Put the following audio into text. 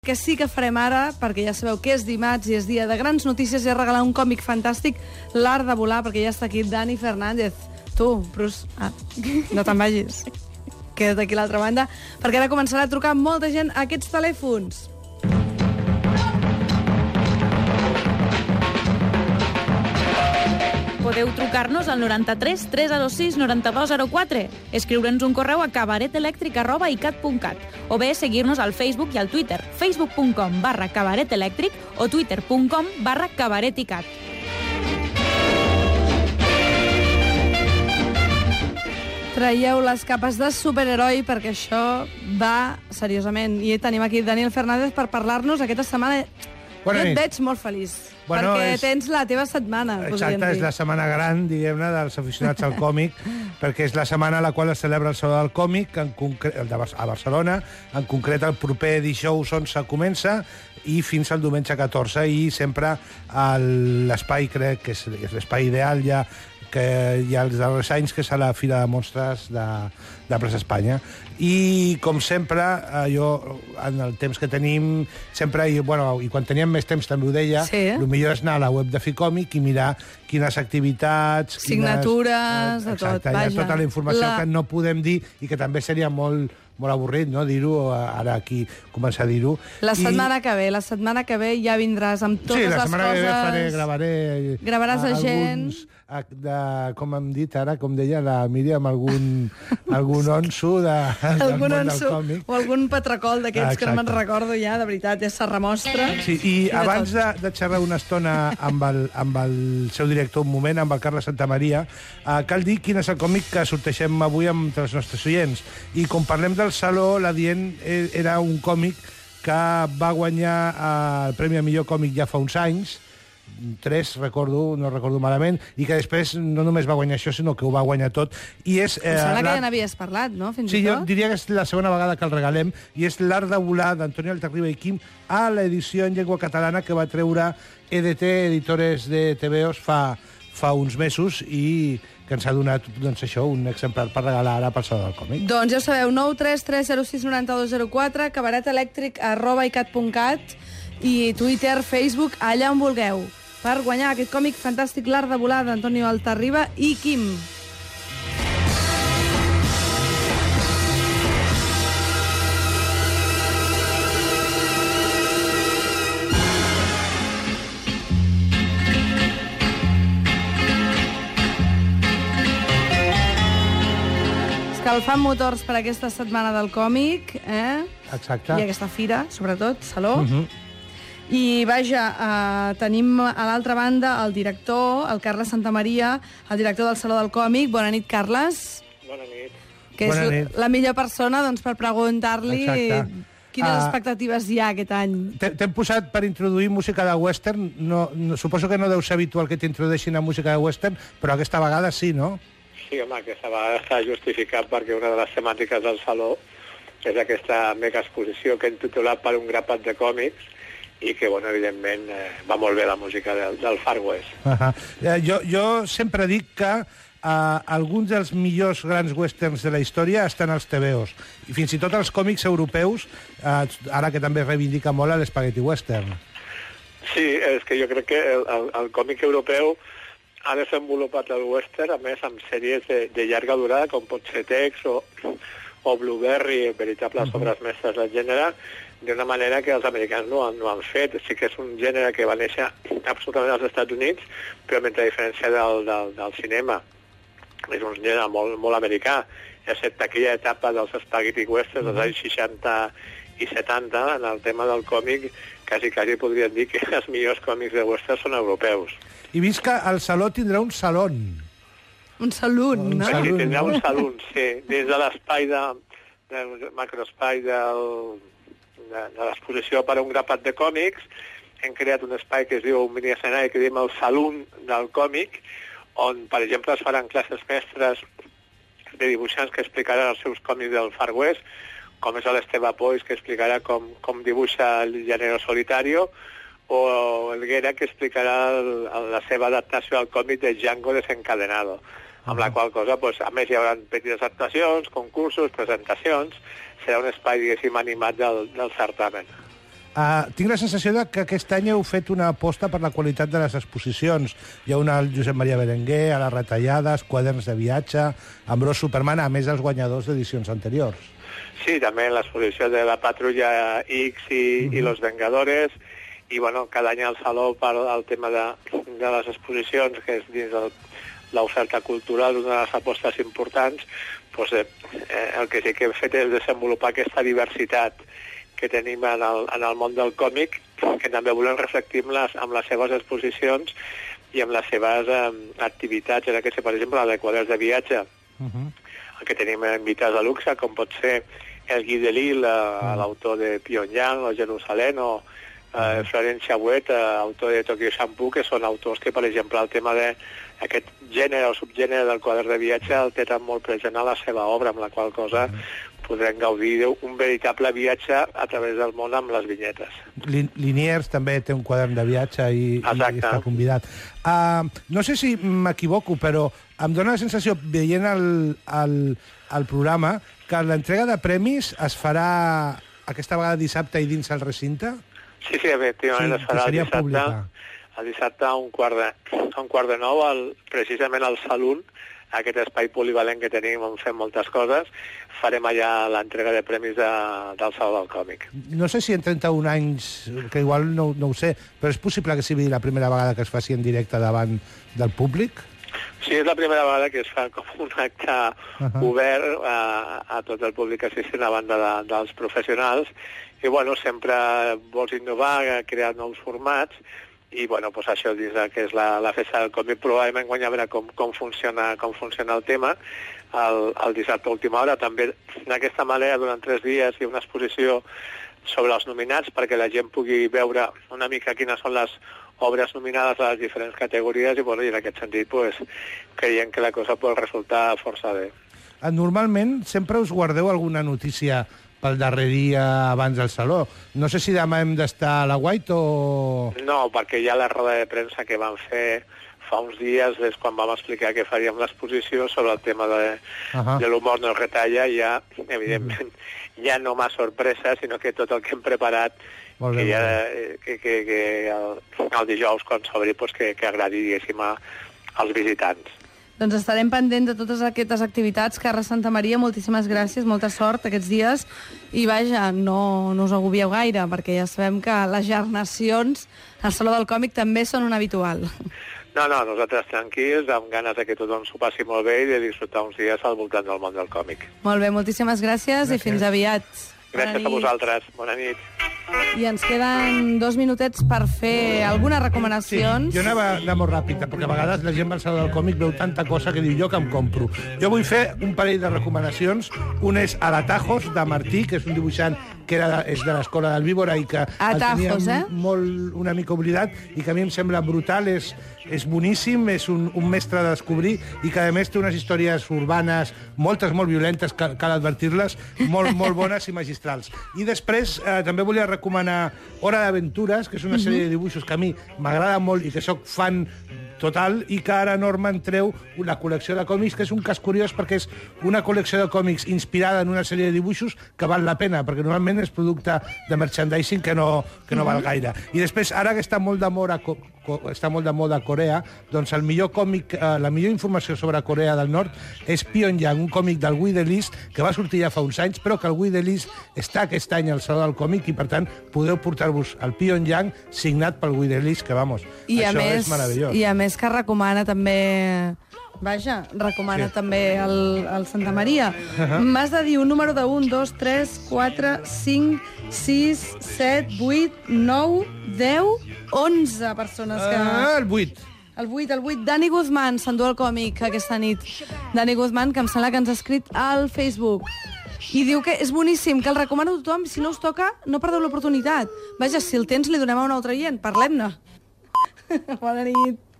Que sí que farem ara, perquè ja sabeu que és dimarts i és dia de grans notícies, i és regalar un còmic fantàstic, L'Art de Volar, perquè ja està aquí Dani Fernández. Tu, Bruce, no te'n vagis. Queda't aquí a l'altra banda, perquè ara començarà a trucar molta gent a aquests telèfons. Podeu trucar-nos al 93 306 9204, escriure'ns un correu a cabaretelèctric@icat.cat o bé seguir-nos al Facebook i al Twitter, facebook.com/cabaretelèctric o twitter.com/cabareticat. Traieu les capes de superheroi, perquè això va seriosament. I tenim aquí Daniel Fernández per parlar-nos aquesta setmana. Jo et veig molt feliç, perquè tens la teva setmana, podríem dir. Exacte, és la setmana gran, diguem-ne, dels aficionats al còmic, perquè és la setmana a la qual es celebra el Saló del Còmic, a Barcelona. En concret, el proper dijous 11 comença i fins al diumenge 14, i sempre l'espai, crec que és l'espai ideal ja, que hi ha els darrers anys, que és a la Fira de Monstres de Plaça Espanya. I, com sempre, jo, en el temps que tenim, sempre, i quan teníem més temps també ho deia, el millor és anar a la web de Ficòmic i mirar quines activitats... Signatures, de tot, vaja. Exacte, hi ha tota la informació que no podem dir i que també seria molt avorrit, no?, dir-ho, ara aquí començar a dir-ho. La setmana que ve ja vindràs amb totes les coses... Sí, la setmana que ve gravaré... Gravaràs a gent... com hem dit ara, com deia la Míriam, algun onso del món del còmic. O algun patracol d'aquests que no me'n recordo ja, de veritat, és Serramostra. Sí, i abans de xerrar una estona amb el seu director, un moment, amb el Carles Santamaria, cal dir quin és el còmic que sorteixem avui entre els nostres oients. I com parlem del Saló, l'adient era un còmic que va guanyar el Premi a Millor Còmic ja fa uns anys, 3, no recordo malament, i que després no només va guanyar això, sinó que ho va guanyar tot. I és... Em sembla que ja n'havies parlat, no?, fins i tot. Sí, jo diria que és la segona vegada que el regalem, i és L'Art de Volar, d'Antonio Altarriba i Quim, a l'edició en llengua catalana que va treure EDT, Editores de TVOs, fa uns mesos, i que ens ha donat, doncs això, un exemplar per regalar ara pel Saló del Còmic. Doncs ja ho sabeu, 933069204, cabaretelèctric@icat.cat i Twitter, Facebook, allà on vulgueu, per guanyar aquest còmic fantàstic, L'Art de Volar, d'Antonio Altarriba i Quim. Escalfant motors per aquesta setmana del còmic, Exacte. I aquesta fira, sobretot, Saló. I, vaja, tenim a l'altra banda el director, el Carles Santamaria, el director del Saló del Còmic. Bona nit, Carles. Bona nit. Que és la millor persona, doncs, per preguntar-li quines expectatives hi ha aquest any. T'hem posat per introduir música de western. Suposo que no deu ser habitual que t'introdueixin a música de western, però aquesta vegada sí, no? Sí, home, aquesta vegada està justificat perquè una de les temàtiques del Saló és aquesta mega exposició que hem titulat Per un grapat de còmics, i que, evidentment, va molt bé la música del Far West. Jo sempre dic que alguns dels millors grans westerns de la història estan als TVOs, i fins i tot els còmics europeus, ara que també reivindica molt l'Spaghetti Western. Sí, és que jo crec que el còmic europeu ha desenvolupat el western, a més, amb sèries de llarga durada, com pot ser Tex o Blueberry, veritables obres mestres del gènere, d'una manera que els americans no han fet. Sí que és un gènere que va néixer absolutament als Estats Units, però mentre a diferència del cinema és un gènere molt americà, excepte aquella etapa dels spaghetti westerns dels anys 60 i 70, en el tema del còmic, quasi podríem dir que els millors còmics de western són europeus. I vist que el Saló tindrà un salón. Un salón, no? Sí, tindrà un salón, sí. Dins de l'espai del macroespai de l'exposició per a un grapat de còmics, hem creat un espai que es diu un mini escenari que diem el Salón del Còmic, on, per exemple, es faran classes mestres de dibuixants que explicaran els seus còmics del Far West, com és l'Esteve Pois, que explicarà com dibuixa el Llanero Solitario, o el Guera, que explicarà la seva adaptació al còmic de Django Desencadenado. Amb la qual cosa, a més, hi haurà petites actuacions, concursos, presentacions. Serà un espai, diguéssim, animat del certamen. Tinc la sensació que aquest any heu fet una aposta per la qualitat de les exposicions. Hi ha una al Josep Maria Berenguer, a les Retallades, quaderns de viatge, Ambrós Superman, a més dels guanyadors d'edicions anteriors. Sí, també l'exposició de la Patrulla X i Los Vengadores, i bueno, cada any al Saló per el tema de les exposicions, que és dins l'oferta cultural, una de les apostes importants, doncs, el que sí que hem fet és desenvolupar aquesta diversitat que tenim en el món del còmic, que també volem reflectir amb les seves exposicions i amb les seves activitats. En aquest, per exemple, la de quaderns de viatge, el que tenim invitats a luxe, com pot ser el Guy Delisle, l'autor de Pyongyang o Jerusalem, o Florent Chauvet, autor de Tokyo Shampoo, que són autors que, per exemple, el tema d'aquest gènere o subgènere del quadern de viatge el té tan molt present a la seva obra, amb la qual cosa podrem gaudir d'un veritable viatge a través del món amb les vinyetes. Liniers també té un quadern de viatge i està convidat. No sé si m'equivoco, però em dóna la sensació, veient el programa, que l'entrega de premis es farà aquesta vegada dissabte i dins el recinte? Sí, efectivament, es farà el dissabte a un quart de 9, precisament al Salón, aquest espai polivalent que tenim on fem moltes coses, farem allà l'entrega de premis del Saló del Còmic. No sé si en 31 anys, que igual no ho sé, però és possible que sigui la primera vegada que es faci en directe davant del públic? Sí, és la primera vegada que es fa com un acte obert a tot el públic assistent a banda dels professionals, i bueno, sempre vols innovar, crear nous formats, i bueno, doncs això dins que és la festa del còmic, probablement guanyar a veure com funciona el tema el dissabte a última hora. També d'aquesta manera, durant 3 dies hi ha una exposició sobre els nominats perquè la gent pugui veure una mica quines són les obres nominades a les diferents categories, i bueno, i en aquest sentit creiem que la cosa pot resultar força bé. Normalment sempre us guardeu alguna notícia pel darrer dia abans del Saló. No sé si demà hem d'estar a la White o... No, perquè ja la roda de premsa que vam fer fa uns dies és quan vam explicar que faríem l'exposició sobre el tema de l'humor no retalla. Ja, evidentment, ja no m'ha sorpresa, sinó que tot el que hem preparat que el dijous, quan s'obri, que agradi, diguéssim, als visitants. Doncs estarem pendents de totes aquestes activitats. Carles Santamaria, moltíssimes gràcies, molta sort aquests dies. I vaja, no us agobieu gaire, perquè ja sabem que les gernacions al Saló del Còmic també són un habitual. No, nosaltres tranquils, amb ganes que tothom s'ho passi molt bé i de disfrutar uns dies al voltant del món del còmic. Molt bé, moltíssimes gràcies. I fins aviat. Gràcies a vosaltres. Bona nit. I ens queden 2 minutets per fer algunes recomanacions. Sí, jo anava molt ràpid, perquè a vegades la gent va al Saló del Còmic, veu tanta cosa que diu jo que em compro. Jo vull fer un parell de recomanacions. Un és Atajos, de Martí, que és un dibuixant que és de l'escola del Víbora i que el tenia molt una mica oblidat i que a mi em sembla brutal, és boníssim, és un mestre de descobrir i que a més té unes històries urbanes, moltes molt violentes, cal advertir-les, molt bones i magistrals. I després també volia recomanar Hora d'Aventures, que és una sèrie de dibuixos que a mi m'agrada molt i que sóc fan total, i que ara Norman treu la col·lecció de còmics, que és un cas curiós perquè és una col·lecció de còmics inspirada en una sèrie de dibuixos que val la pena, perquè normalment és producte de merchandising que no val gaire. I després, ara que està molt de moda Corea, doncs el millor còmic, la millor informació sobre Corea del Nord és Pyongyang, un còmic del Guy Delisle, que va sortir ja fa uns anys, però que el Guy Delisle està aquest any al Saló del Còmic i, per tant, podeu portar-vos el Pyongyang signat pel Guy Delisle, que, vamos, això és meravellós. I a més que recomana també... Vaja, recomana també el Santamaria. M'has de dir un número de 1, 2, 3, 4, 5, 6, 7, 8, 9, 10, 11 persones que... El 8. El 8. Dani Guzmán s'endú el còmic aquesta nit. Dani Guzmán, que em sembla que ens ha escrit al Facebook. I diu que és boníssim, que el recomano a tothom. Si no us toca, no perdeu l'oportunitat. Vaja, si el tens, li donem a un altre oient. Parlem-ne. Bona nit.